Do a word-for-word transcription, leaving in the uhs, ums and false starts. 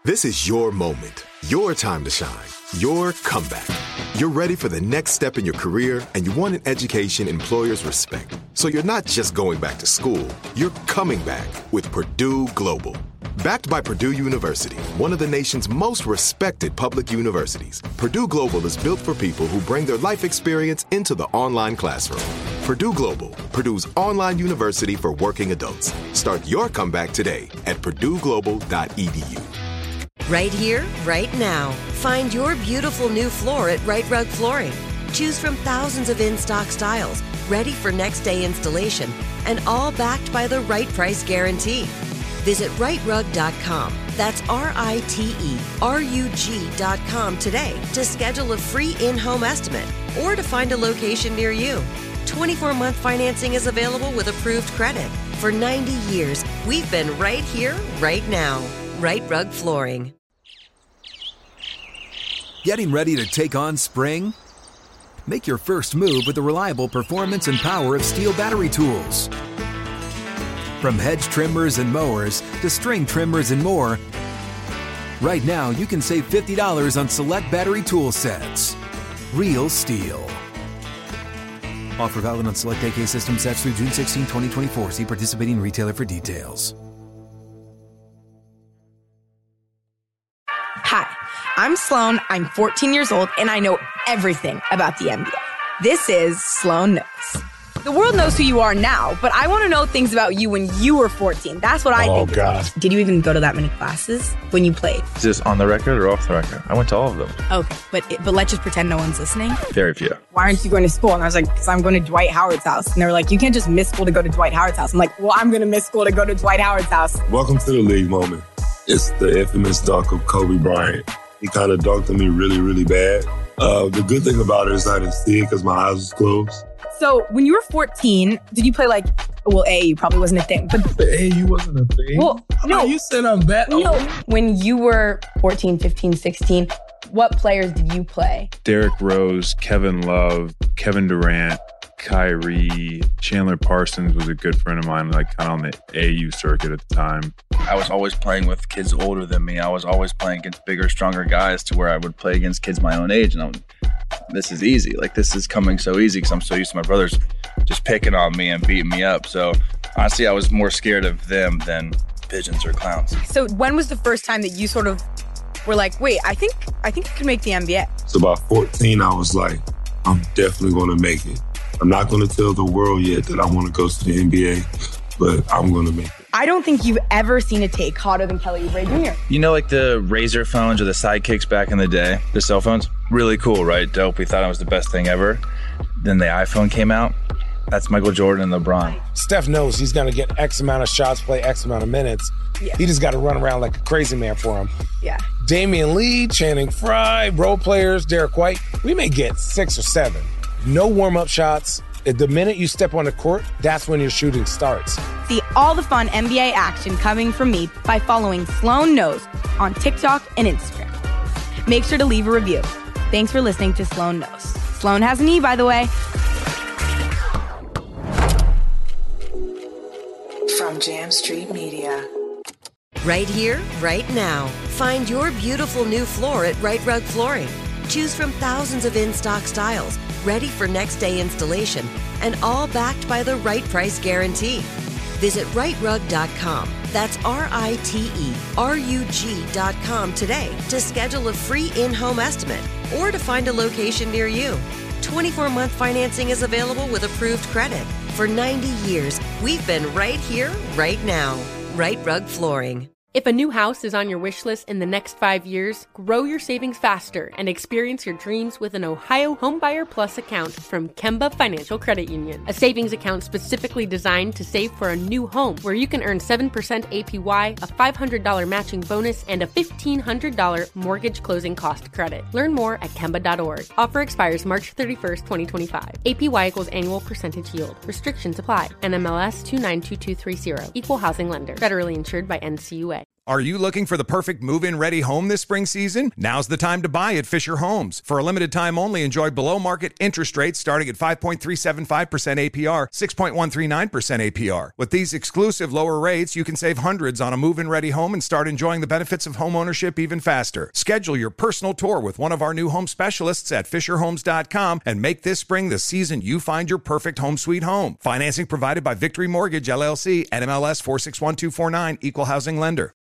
This is your moment, your time to shine, your comeback. You're ready for the next step in your career, and you want an education employers respect. So you're not just going back to school, you're coming back with Purdue Global. Backed by Purdue University, one of the nation's most respected public universities, Purdue Global is built for people who bring their life experience into the online classroom. Purdue Global, Purdue's online university for working adults. Start your comeback today at purdue global dot e d u. Right here, right now. Find your beautiful new floor at Rite Rug Flooring. Choose from thousands of in-stock styles, ready for next day installation, and all backed by the right price guarantee. Visit rite rug dot com. That's R I T E R U G dot com today to schedule a free in-home estimate or to find a location near you. twenty-four month financing is available with approved credit. For ninety years, we've been right here, right now. Rite Rug Flooring. Getting ready to take on spring? Make your first move with the reliable performance and power of Steel battery tools. From hedge trimmers and mowers to string trimmers and more, right now you can save fifty dollars on select battery tool sets. Real Steel. Offer valid on select A K system sets through June sixteenth, twenty twenty-four. See participating retailer for details. Hi, I'm Sloan. I'm fourteen years old, and I know everything about the N B A. This is Sloan Knows. The world knows who you are now, but I want to know things about you when you were fourteen. That's what I oh, think. Oh, God. Did you even go to that many classes when you played? Is this on the record or off the record? I went to all of them. Okay, but but let's just pretend no one's listening. Very few. Why aren't you going to school? And I was like, because I'm going to Dwight Howard's house. And they were like, you can't just miss school to go to Dwight Howard's house. I'm like, well, I'm going to miss school to go to Dwight Howard's house. Welcome to the league moment. It's the infamous dunk of Kobe Bryant. He kind of dunked on me really, really bad. Uh, the good thing about it is I didn't see it because my eyes was closed. So when you were fourteen, did you play like, well, A A U probably wasn't a thing. But the A A U wasn't a thing? Well, no. You said I'm that old. No. When you were fourteen, fifteen, sixteen, what players did you play? Derrick Rose, Kevin Love, Kevin Durant, Kyrie, Chandler Parsons was a good friend of mine, like kind of on the A A U circuit at the time. I was always playing with kids older than me. I was always playing against bigger, stronger guys to where I would play against kids my own age. And I would, this is easy. Like, this is coming so easy because I'm so used to my brothers just picking on me and beating me up. So honestly, I was more scared of them than pigeons or clowns. So when was the first time that you sort of were like, wait, I think I think I could make the N B A? So about fourteen, I was like, I'm definitely going to make it. I'm not going to tell the world yet that I want to go to the N B A, but I'm going to make it. I don't think you've ever seen a take hotter than Kelly Oubre Junior You know, like the Razor phones or the Sidekicks back in the day, the cell phones? Really cool, right? Dope. We thought it was the best thing ever. Then the iPhone came out. That's Michael Jordan and LeBron. Steph knows he's going to get X amount of shots, play X amount of minutes. Yeah. He just got to run around like a crazy man for him. Yeah. Damian Lee, Channing Frye, role players, Derek White. We may get six or seven. No warm-up shots. The minute you step on the court, that's when your shooting starts. See all the fun N B A action coming from me by following Sloan Knows on TikTok and Instagram. Make sure to leave a review. Thanks for listening to Sloan Knows. Sloan has an E, by the way. From Jam Street Media. Right here, right now. Find your beautiful new floor at Rite Rug Flooring. Choose from thousands of in-stock styles, ready for next day installation, and all backed by the right price guarantee. Visit rite rug dot com. That's R I T E R U G dot com today to schedule a free in-home estimate or to find a location near you. twenty-four month financing is available with approved credit. For ninety years, we've been right here, right now. Rite Rug Flooring. If a new house is on your wish list in the next five years, grow your savings faster and experience your dreams with an Ohio Homebuyer Plus account from Kemba Financial Credit Union. A savings account specifically designed to save for a new home, where you can earn seven percent A P Y, a five hundred dollars matching bonus, and a fifteen hundred dollars mortgage closing cost credit. Learn more at kemba dot org. Offer expires March thirty-first, twenty twenty-five. A P Y equals annual percentage yield. Restrictions apply. N M L S two nine two two three zero. Equal housing lender. Federally insured by N C U A. Are you looking for the perfect move-in ready home this spring season? Now's the time to buy at Fisher Homes. For a limited time only, enjoy below-market interest rates starting at five point three seven five percent A P R, six point one three nine percent A P R. With these exclusive lower rates, you can save hundreds on a move-in ready home and start enjoying the benefits of home ownership even faster. Schedule your personal tour with one of our new home specialists at fisher homes dot com and make this spring the season you find your perfect home sweet home. Financing provided by Victory Mortgage, L L C, N M L S four six one two four nine, Equal Housing Lender.